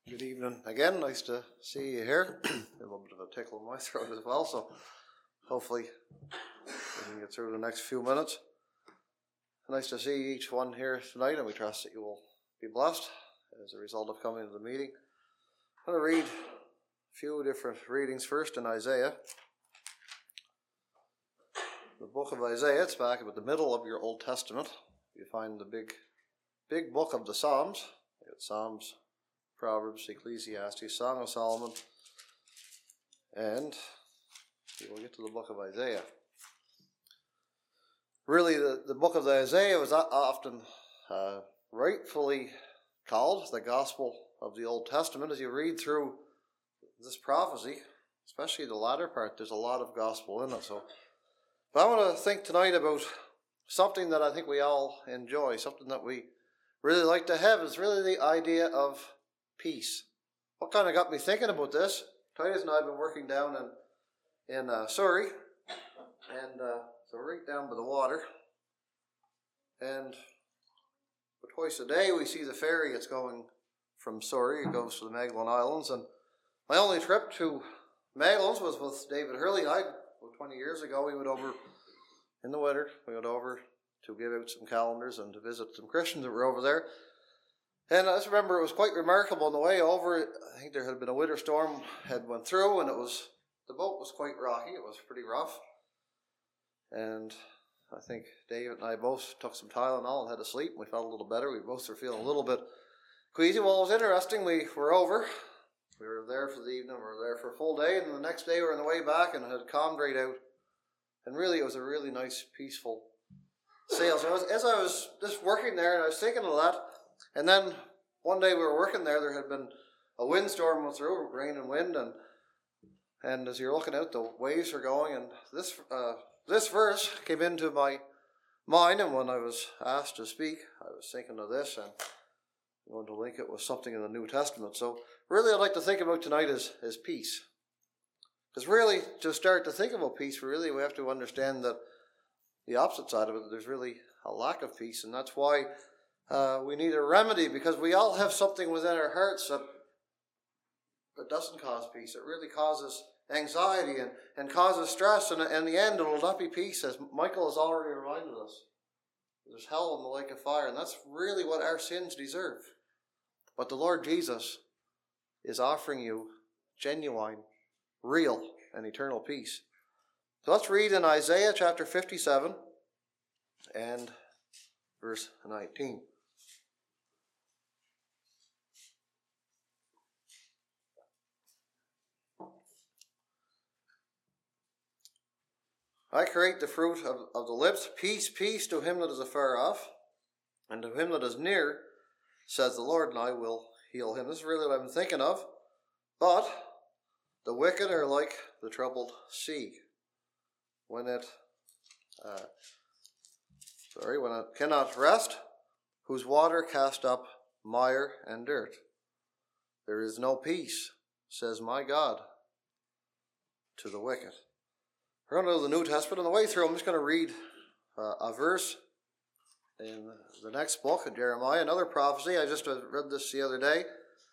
Good evening again. Nice to see you here. A little bit of a tickle in my throat as well, so hopefully we can get through the next few minutes. Nice to see each one here tonight, and we trust that you will be blessed as a result of coming to the meeting. I'm going to read a few different readings first in Isaiah. The book of Isaiah, it's back about the middle of your Old Testament. You find the big book of the Psalms. You got Psalms, Proverbs, Ecclesiastes, Song of Solomon, and we will get to the book of Isaiah. Really, the book of Isaiah was often rightfully called the Gospel of the Old Testament. As you read through this prophecy, especially the latter part, there's a lot of gospel in it. But I want to think tonight about something that I think we all enjoy, something that we really like to have. Is really the idea of peace. What kind of got me thinking about this? Titus and I have been working down in Surrey, and so right down by the water, and twice a day we see the ferry that's going from Surrey. It goes to the Magdalen Islands, and my only trip to Magdalen was with David Hurley. About 20 years ago, we went over in the winter. We went over to give out some calendars and to visit some Christians that were over there. And I just remember it was quite remarkable on the way over. I think there had been a winter storm had went through, and the boat was quite rocky. It was pretty rough. And I think David and I both took some Tylenol and had to sleep. We felt a little better. We both were feeling a little bit queasy. Well, it was interesting. We were over. We were there for the evening. We were there for a full day. And the next day we were on the way back, and it had calmed right out. And really, it was a really nice, peaceful sail. So as I was just working there, and I was thinking of that. And then one day we were working there had been a windstorm went through, rain and wind, and as you're looking out, the waves are going, and this verse came into my mind, and when I was asked to speak, I was thinking of this, and I'm going to link it with something in the New Testament. So really I'd like to think about tonight is peace. Because really, to start to think about peace, we have to understand that the opposite side of it, there's really a lack of peace, and that's why we need a remedy, because we all have something within our hearts that doesn't cause peace. It really causes anxiety and causes stress, and in the end it will not be peace, as Michael has already reminded us. There's hell in the lake of fire, and that's really what our sins deserve. But the Lord Jesus is offering you genuine, real, and eternal peace. So let's read in Isaiah chapter 57 and verse 19. I create the fruit of the lips. Peace, peace to him that is afar off, and to him that is near, says the Lord, and I will heal him. This is really what I'm thinking of. But the wicked are like the troubled sea, when it cannot rest, whose water cast up mire and dirt. There is no peace, says my God, to the wicked. We're going to the New Testament. On the way through, I'm just going to read a verse in the next book of Jeremiah, another prophecy. I just read this the other day.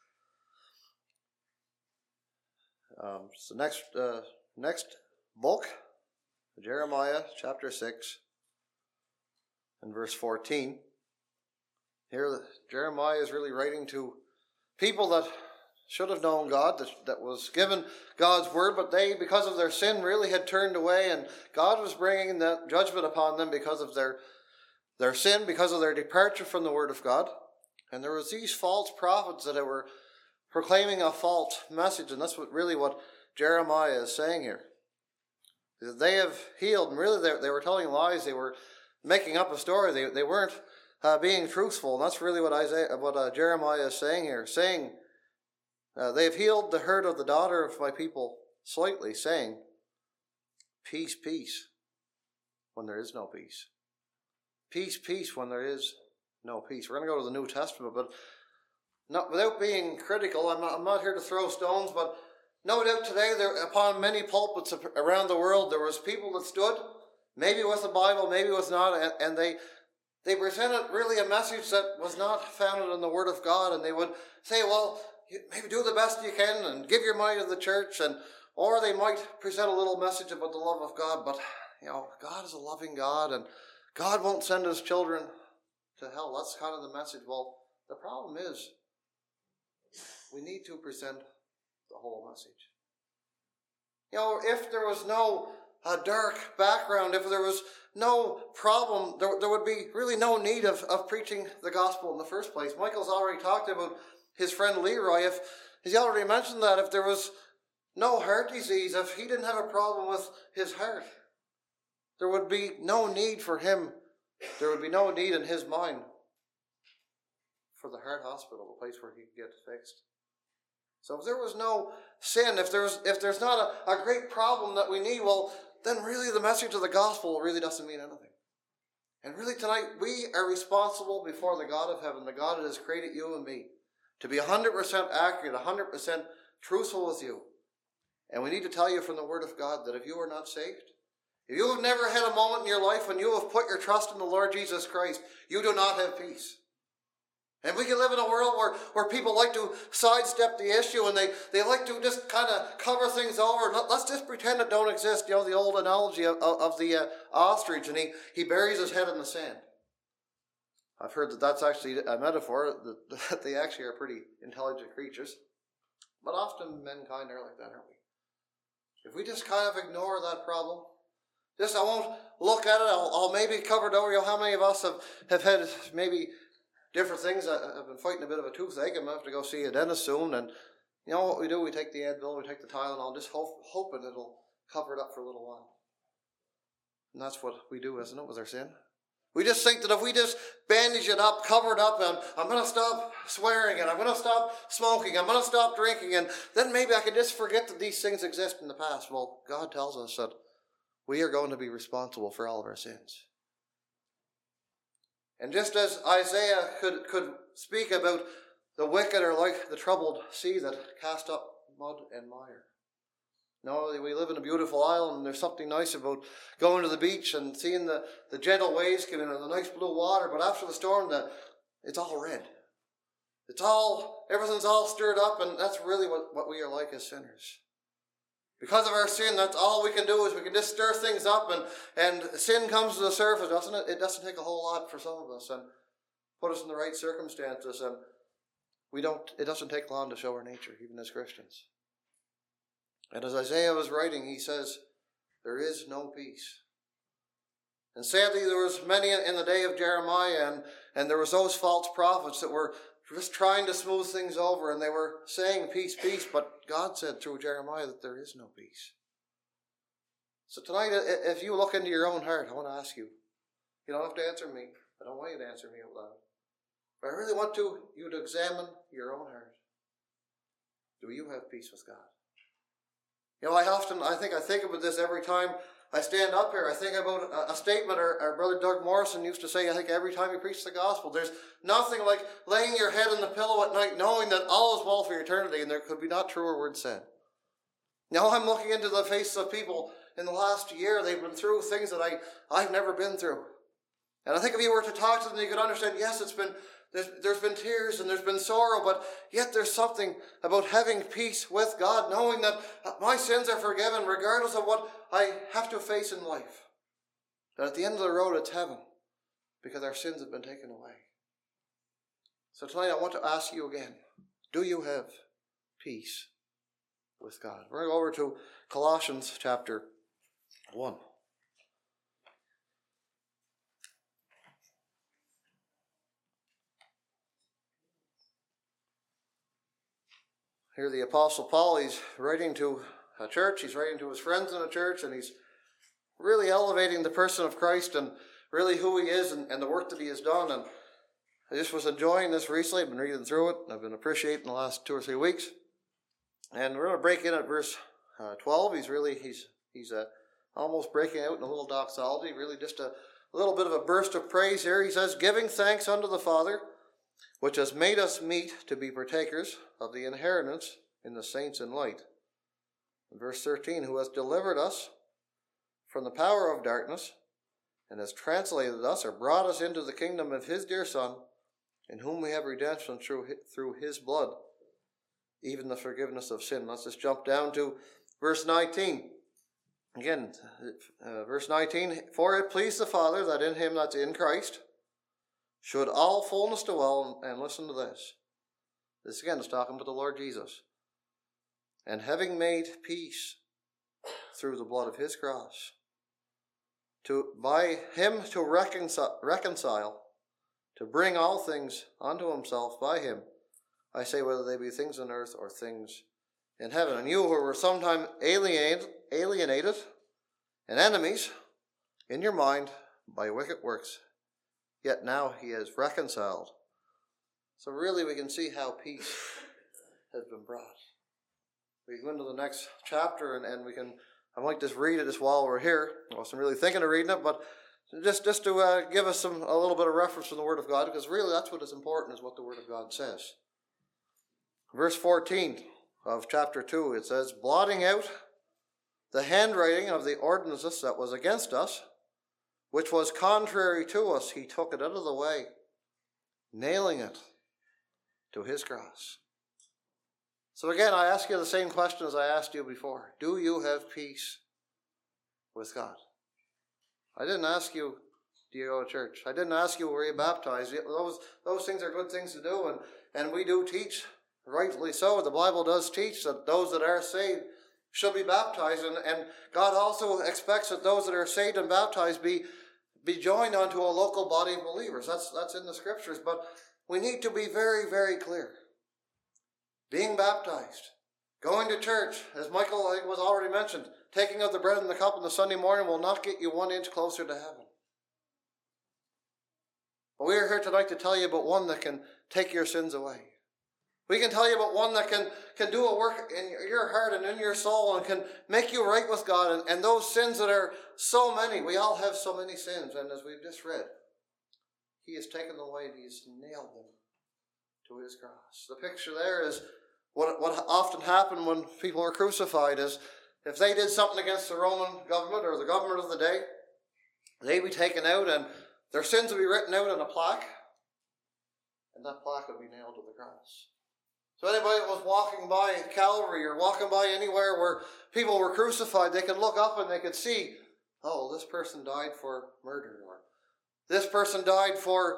It's the next book, Jeremiah chapter 6 and verse 14. Here, Jeremiah is really writing to people that should have known God, that was given God's word, but they, because of their sin, really had turned away, and God was bringing that judgment upon them because of their sin, because of their departure from the word of God. And there was these false prophets that were proclaiming a false message, and that's what Jeremiah is saying here. That they have healed, and really they were telling lies. They were making up a story. They weren't being truthful, and that's really what Jeremiah is saying here, saying, they have healed the hurt of the daughter of my people slightly, saying, peace, peace, when there is no peace. Peace, peace, when there is no peace. We're going to go to the New Testament, but not without being critical. I'm not here to throw stones, but no doubt today, upon many pulpits around the world, there was people that stood, maybe with the Bible, maybe with not, and they presented really a message that was not founded on the Word of God, and they would say, well, maybe do the best you can and give your money to the church, or they might present a little message about the love of God, but God is a loving God, and God won't send his children to hell. That's kind of the message. Well, the problem is we need to present the whole message. If there was no dark background, if there was no problem, there would be really no need of preaching the gospel in the first place. Michael's already talked about his friend Leroy. He's already mentioned that if there was no heart disease, if he didn't have a problem with his heart, there would be no need for him. There would be no need in his mind for the heart hospital, the place where he could get fixed. So if there was no sin, if there's not a great problem that we need, well, then really the message of the gospel really doesn't mean anything. And really tonight, we are responsible before the God of heaven, the God that has created you and me, to be 100% accurate, 100% truthful with you. And we need to tell you from the Word of God that if you are not saved, if you have never had a moment in your life when you have put your trust in the Lord Jesus Christ, you do not have peace. And we can live in a world where people like to sidestep the issue, and they like to just kind of cover things over. Let's just pretend it don't exist. The old analogy of the ostrich, and he buries his head in the sand. I've heard that that's actually a metaphor, that they actually are pretty intelligent creatures. But often mankind are like that, aren't we? If we just kind of ignore that problem, I won't look at it, I'll maybe cover it over. How many of us have had maybe different things? I've been fighting a bit of a toothache. I'm going to have to go see a dentist soon. And what we do, we take the Advil, we take the Tylenol, just hoping it'll cover it up for a little while. And that's what we do, isn't it, with our sin? We just think that if we just bandage it up, cover it up, and I'm going to stop swearing, and I'm going to stop smoking, I'm going to stop drinking, and then maybe I can just forget that these things exist in the past. Well, God tells us that we are going to be responsible for all of our sins. And just as Isaiah could speak about the wicked are like the troubled sea that cast up mud and mire. No, we live in a beautiful island, and there's something nice about going to the beach and seeing the gentle waves come in and the nice blue water, but after the storm, it's all red. Everything's all stirred up, and that's really what we are like as sinners. Because of our sin, that's all we can do, is we can just stir things up, and sin comes to the surface, doesn't it? It doesn't take a whole lot for some of us, and put us in the right circumstances, and it doesn't take long to show our nature, even as Christians. And as Isaiah was writing, he says, there is no peace. And sadly, there was many in the day of Jeremiah, and there was those false prophets that were just trying to smooth things over, and they were saying peace, peace, but God said through Jeremiah that there is no peace. So tonight, if you look into your own heart, I want to ask you. You don't have to answer me. I don't want you to answer me out loud. But I really want you to examine your own heart. Do you have peace with God? I think about this every time I stand up here. I think about a statement our brother Doug Morrison used to say, I think every time he preached the gospel. There's nothing like laying your head on the pillow at night knowing that all is well for eternity, and there could be not truer words said. Now I'm looking into the faces of people in the last year. They've been through things that I've never been through. And I think if you were to talk to them, you could understand, yes, there's been tears and there's been sorrow, but yet there's something about having peace with God, knowing that my sins are forgiven regardless of what I have to face in life. That at the end of the road, it's heaven, because our sins have been taken away. So tonight I want to ask you again, do you have peace with God? We're going to go over to Colossians chapter 1. Here the Apostle Paul, he's writing to a church, he's writing to his friends in a church, and he's really elevating the person of Christ and really who he is and the work that he has done. And I just was enjoying this recently. I've been reading through it, and I've been appreciating the last 2 or 3 weeks. And we're going to break in at verse 12. He's almost breaking out in a little doxology, really just a little bit of a burst of praise here. He says, giving thanks unto the Father, which has made us meet to be partakers of the inheritance in the saints in light. In verse 13, who has delivered us from the power of darkness, and has translated us, or brought us into the kingdom of his dear Son, in whom we have redemption through his blood, even the forgiveness of sin. Let's just jump down to verse 19. Again, verse 19, for it pleased the Father that in him that's in Christ should all fullness dwell, and listen to this. This again is talking about the Lord Jesus. And having made peace through the blood of his cross, by him to reconcile, to bring all things unto himself by him, I say whether they be things on earth or things in heaven. And you who were sometime alienated and enemies in your mind by wicked works, yet now he is reconciled. So really we can see how peace has been brought. We go into the next chapter and we can, I might just read it just while we're here. I wasn't really thinking of reading it, but just to give us a little bit of reference from the Word of God, because really that's what is important, is what the Word of God says. Verse 14 of chapter 2, it says, blotting out the handwriting of the ordinances that was against us, which was contrary to us, he took it out of the way, nailing it to his cross. So again, I ask you the same question as I asked you before. Do you have peace with God? I didn't ask you, do you go to church? I didn't ask you, were you baptized? Those things are good things to do, and we do teach, rightly so. The Bible does teach that those that are saved should be baptized, and God also expects that those that are saved and baptized be joined onto a local body of believers. That's in the Scriptures, but we need to be very, very clear. Being baptized, going to church, as Michael I think was already mentioned, taking of the bread and the cup on the Sunday morning will not get you 1 inch closer to heaven. But we are here tonight to tell you about one that can take your sins away. We can tell you about one that can do a work in your heart and in your soul and can make you right with God. And those sins that are so many, we all have so many sins. And as we've just read, he has taken them away and he's nailed them to his cross. The picture there is what often happened when people were crucified is if they did something against the Roman government or the government of the day, they'd be taken out and their sins would be written out on a plaque, and that plaque would be nailed to the cross. So anybody that was walking by Calvary or walking by anywhere where people were crucified, they could look up and they could see, oh, this person died for murder, or this person died for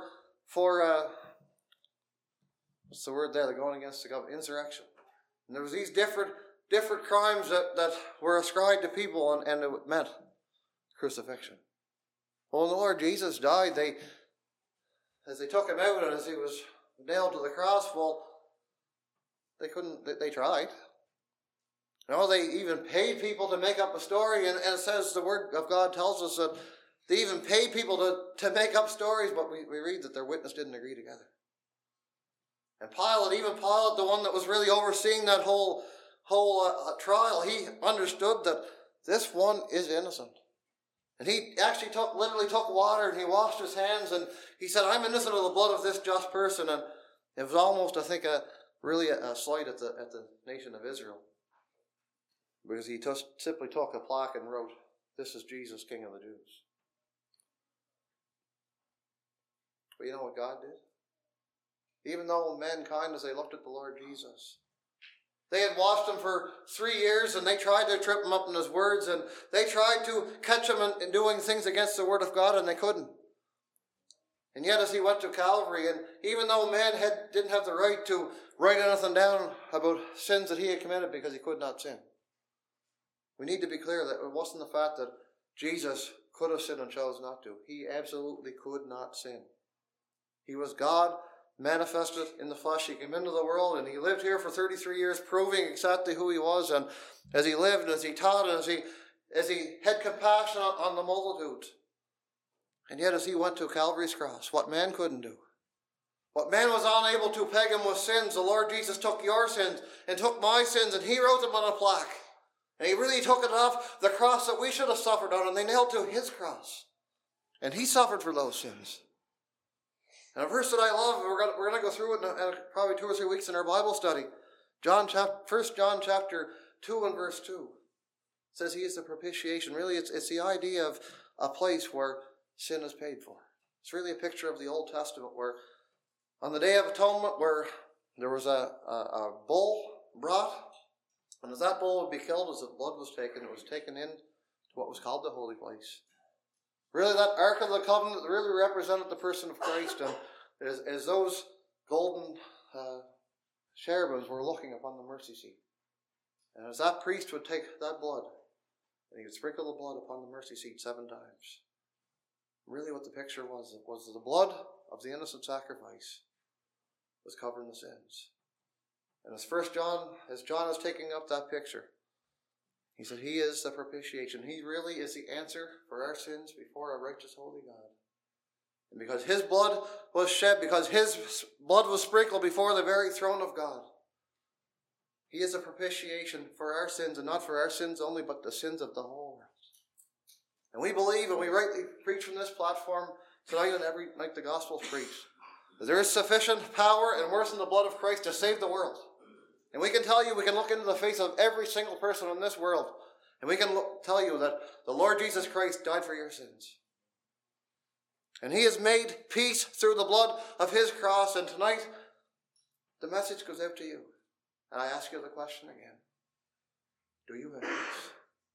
what's the word there? They're going against the government, insurrection. And there was these different crimes that were ascribed to people, and it meant crucifixion. Well, when the Lord Jesus died, as they took him out and as he was nailed to the cross, well, they tried. You know, they even paid people to make up a story, and it says the Word of God tells us that they even paid people to make up stories, but we read that their witness didn't agree together. And Pilate, the one that was really overseeing that whole trial, he understood that this one is innocent. And he actually literally took water and he washed his hands and he said, I'm innocent of the blood of this just person. And it was almost, I think, really a slight at the nation of Israel. Because he simply took a plaque and wrote, this is Jesus, King of the Jews. But you know what God did? Even though mankind, as they looked at the Lord Jesus, they had watched him for 3 years and they tried to trip him up in his words and they tried to catch him in doing things against the Word of God and they couldn't. And yet as he went to Calvary, and even though man didn't have the right to write anything down about sins that he had committed because he could not sin, we need to be clear that it wasn't the fact that Jesus could have sinned and chose not to. He absolutely could not sin. He was God manifested in the flesh. He came into the world and he lived here for 33 years proving exactly who he was. And as he lived, as he taught, and as he had compassion on the multitudes. And yet as he went to Calvary's cross, what man couldn't do, what man was unable to peg him with sins, the Lord Jesus took your sins and took my sins and he wrote them on a plaque. And he really took it off the cross that we should have suffered on, and they nailed to his cross. And he suffered for those sins. And a verse that I love, we're going to go through it in probably 2 or 3 weeks in our Bible study. 1 John chapter 2 and verse 2. It says he is the propitiation. Really, it's the idea of a place where sin is paid for. It's really a picture of the Old Testament where on the Day of Atonement where there was a bull as that bull would be killed, as the blood was taken, it was taken in to what was called the holy place. Really, that Ark of the Covenant really represented the person of Christ, and as those golden cherubims were looking upon the mercy seat. And as that priest would take that blood, and he would sprinkle the blood upon the mercy seat 7 times. Really what the picture was the blood of the innocent sacrifice was covering the sins. And as John is taking up that picture, he said he is the propitiation. He really is the answer for our sins before a righteous, holy God. And because his blood was shed, because his blood was sprinkled before the very throne of God, he is a propitiation for our sins, and not for our sins only, but the sins of the whole world. And we believe, and we rightly preach from this platform tonight and every night the gospel is preached, that there is sufficient power and worth in the blood of Christ to save the world. And we can tell you, we can look into the face of every single person in this world, and we can tell you that the Lord Jesus Christ died for your sins. And he has made peace through the blood of his cross, and tonight the message goes out to you. And I ask you the question again. Do you have peace?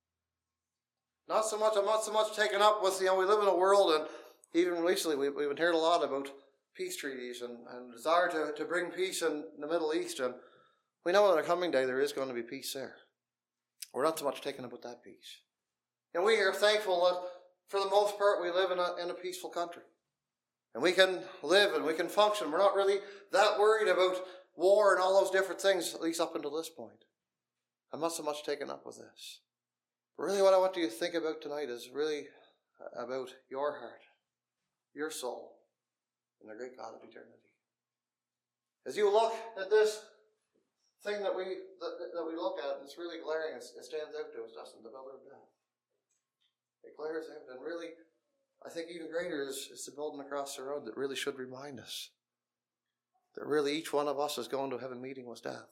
I'm not so much taken up with, we live in a world, and even recently we've been hearing a lot about peace treaties and desire to bring peace in the Middle East. And we know in a coming day there is going to be peace there. We're not so much taken up with that peace. And we are thankful that for the most part we live in a peaceful country. And we can live and we can function. We're not really that worried about war and all those different things, at least up until this point. I'm not so much taken up with this. But really what I want you to think about tonight is really about your heart, your soul, and the great God of eternity. As you look at this thing that we look at, and it's really glaring, it stands out to us, doesn't it? The Pillar of Death. It glares out, and really, I think even greater is the building across the road that really should remind us that really each one of us is going to have a meeting with death.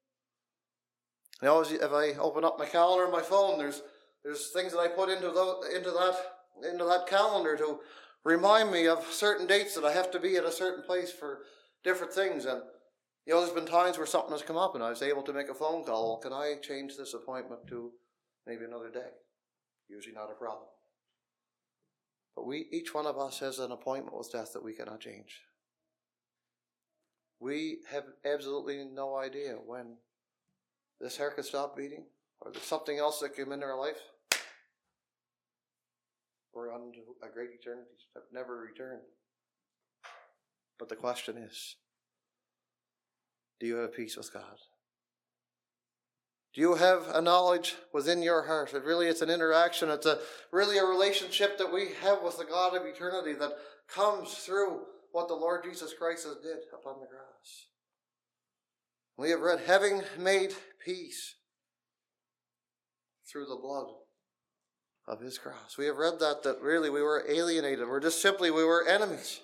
If I open up my calendar on my phone, there's things that I put into that calendar to remind me of certain dates that I have to be at a certain place for different things. And there's been times where something has come up and I was able to make a phone call. Well, can I change this appointment to maybe another day? Usually not a problem. But each one of us has an appointment with death that we cannot change. We have absolutely no idea when this heart could stop beating, or there's something else that came into our life. We're on to a great eternity that never returned. But the question is, do you have peace with God? Do you have a knowledge within your heart that really it's an interaction, it's really a relationship that we have with the God of eternity that comes through what the Lord Jesus Christ has did upon the cross? We have read, having made peace through the blood of his cross. We have read that really we were alienated. We were enemies.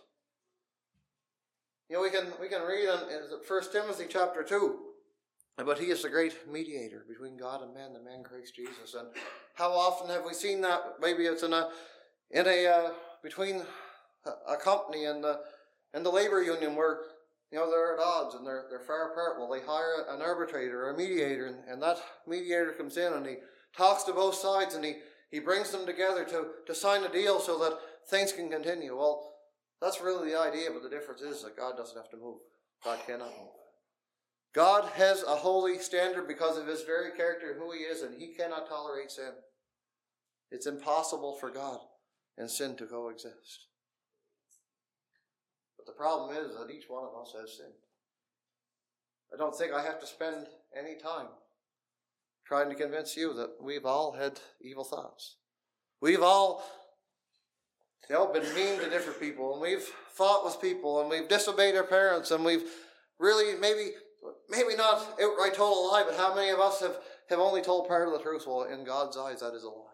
We can read in 1 Timothy chapter 2, but he is the great mediator between God and man, the man Christ Jesus. And how often have we seen that? Maybe it's between a company and the labor union where they're at odds and they're far apart. Well, they hire an arbitrator or a mediator, and that mediator comes in and he talks to both sides and he brings them together to sign a deal so that things can continue. Well, that's really the idea, but the difference is that God doesn't have to move. God cannot move. God has a holy standard because of his very character, who he is, and he cannot tolerate sin. It's impossible for God and sin to coexist. But the problem is that each one of us has sinned. I don't think I have to spend any time trying to convince you that we've all had evil thoughts. We've all been mean to different people, and we've fought with people, and we've disobeyed our parents, and we've really maybe not outright told a lie, but how many of us have only told part of the truth? Well, in God's eyes, that is a lie.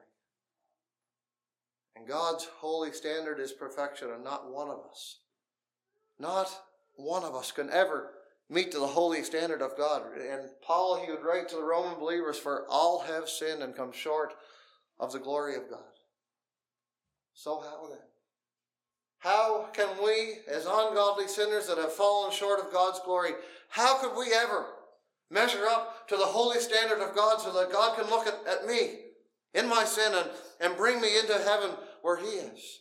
And God's holy standard is perfection, and not one of us can ever meet to the holy standard of God. And Paul, he would write to the Roman believers, for all have sinned and come short of the glory of God. So how then? How can we, as ungodly sinners that have fallen short of God's glory, how could we ever measure up to the holy standard of God so that God can look at me in my sin and bring me into heaven where he is.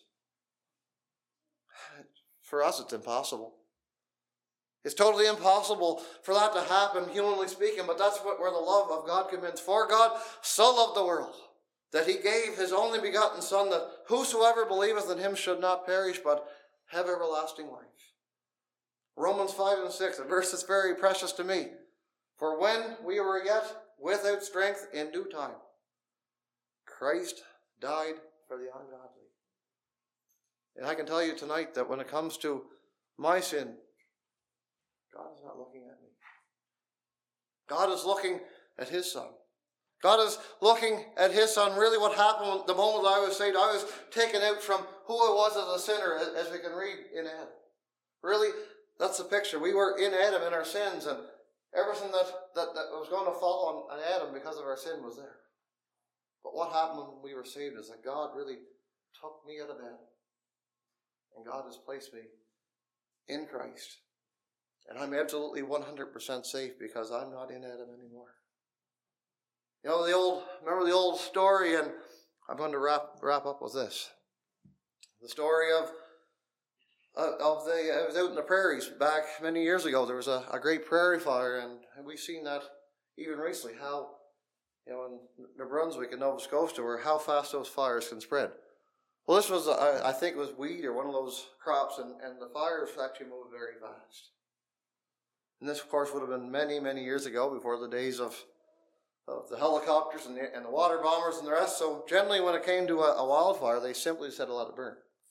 For us, it's impossible. It's totally impossible for that to happen, humanly speaking, but that's where the love of God comes in. For God so loved the world that he gave his only begotten Son, that whosoever believeth in him should not perish, but have everlasting life. Romans 5 and 6, a verse that's very precious to me. For when we were yet without strength, in due time, Christ died for the ungodly. And I can tell you tonight that when it comes to my sin, God is not looking at me. God is looking at his Son. God is looking at his Son. Really what happened the moment I was saved, I was taken out from who I was as a sinner, as we can read in Adam. Really, that's the picture. We were in Adam in our sins, and everything that was going to fall on Adam because of our sin was there. But what happened when we were saved is that God really took me out of Adam. And God has placed me in Christ. And I'm absolutely 100% safe because I'm not in Adam anymore. You know, remember the old story, and I'm going to wrap up with this. The story of I was out in the prairies back many years ago. There was a great prairie fire, and we've seen that even recently, how, you know, in New Brunswick and Nova Scotia, or how fast those fires can spread. Well, this was, I think it was wheat or one of those crops, and the fires actually moved very fast. And this, of course, would have been many, many years ago, before the days of the helicopters and the water bombers and the rest. So generally when it came to a wildfire, they simply said, let it burn.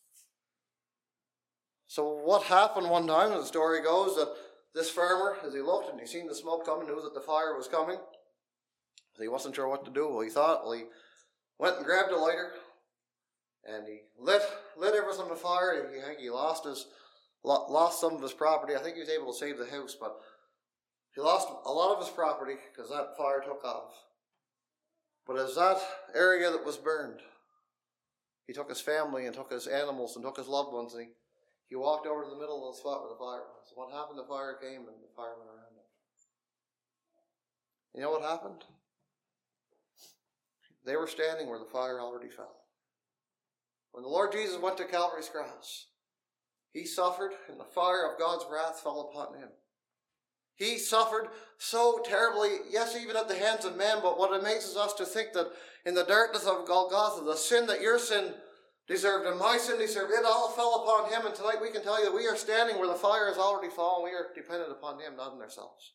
So what happened one time, the story goes, that this farmer, as he looked and he seen the smoke coming, knew that the fire was coming. So he wasn't sure what to do. Well, he thought, he went and grabbed a lighter, and he lit everything on fire. He lost some of his property. I think he was able to save the house, but he lost a lot of his property because that fire took off. But as that area that was burned, he took his family and took his animals and took his loved ones, and he walked over to the middle of the spot where the fire was. What happened? The fire came and the fire went around him. You know what happened? They were standing where the fire already fell. When the Lord Jesus went to Calvary's cross, he suffered, and the fire of God's wrath fell upon him. He suffered so terribly, yes, even at the hands of men, but what amazes us to think that in the darkness of Golgotha, the sin that your sin deserved and my sin deserved, it all fell upon him. And tonight we can tell you that we are standing where the fire has already fallen. We are dependent upon him, not on ourselves.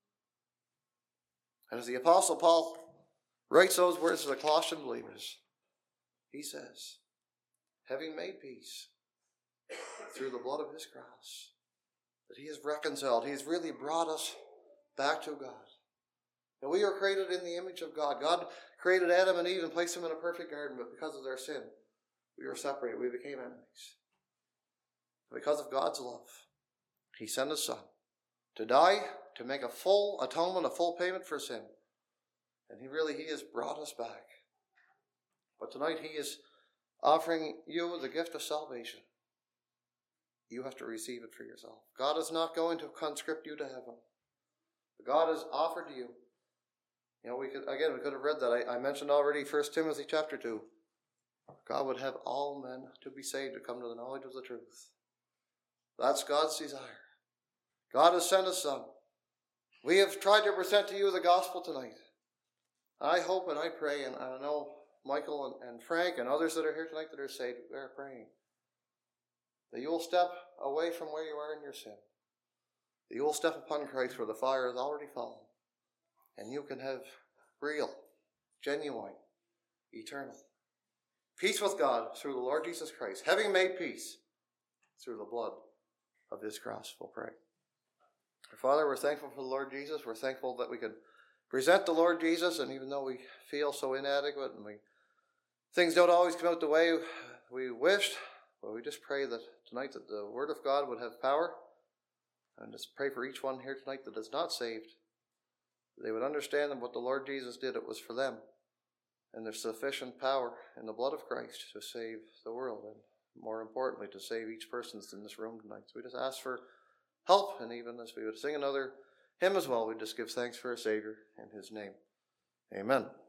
And as the Apostle Paul writes those words to the Colossian believers, he says, having made peace through the blood of his cross, that he has reconciled, he has really brought us back to God. And we are created in the image of God. God created Adam and Eve and placed them in a perfect garden, but because of their sin, we were separated. We became enemies. Because of God's love, he sent his Son to die, to make a full atonement, a full payment for sin. And he has brought us back. But tonight he is offering you the gift of salvation. You have to receive it for yourself. God is not going to conscript you to heaven. But God has offered to you. You know, we could have read that. I mentioned already 1 Timothy chapter 2. God would have all men to be saved, to come to the knowledge of the truth. That's God's desire. God has sent his Son. We have tried to present to you the gospel tonight. I hope and I pray, and I know Michael and Frank and others that are here tonight that are saved, they're praying, that you will step away from where you are in your sin. That you will step upon Christ where the fire has already fallen. And you can have real, genuine, eternal peace with God through the Lord Jesus Christ, having made peace through the blood of his cross. We'll pray. Our Father, we're thankful for the Lord Jesus. We're thankful that we can present the Lord Jesus, and even though we feel so inadequate and things don't always come out the way we wished, but we just pray that tonight that the Word of God would have power, and just pray for each one here tonight that is not saved. They would understand that what the Lord Jesus did, it was for them. And there's sufficient power in the blood of Christ to save the world, and more importantly, to save each person that's in this room tonight. So we just ask for help, and even as we would sing another him as well, we just give thanks for our Savior in his name. Amen.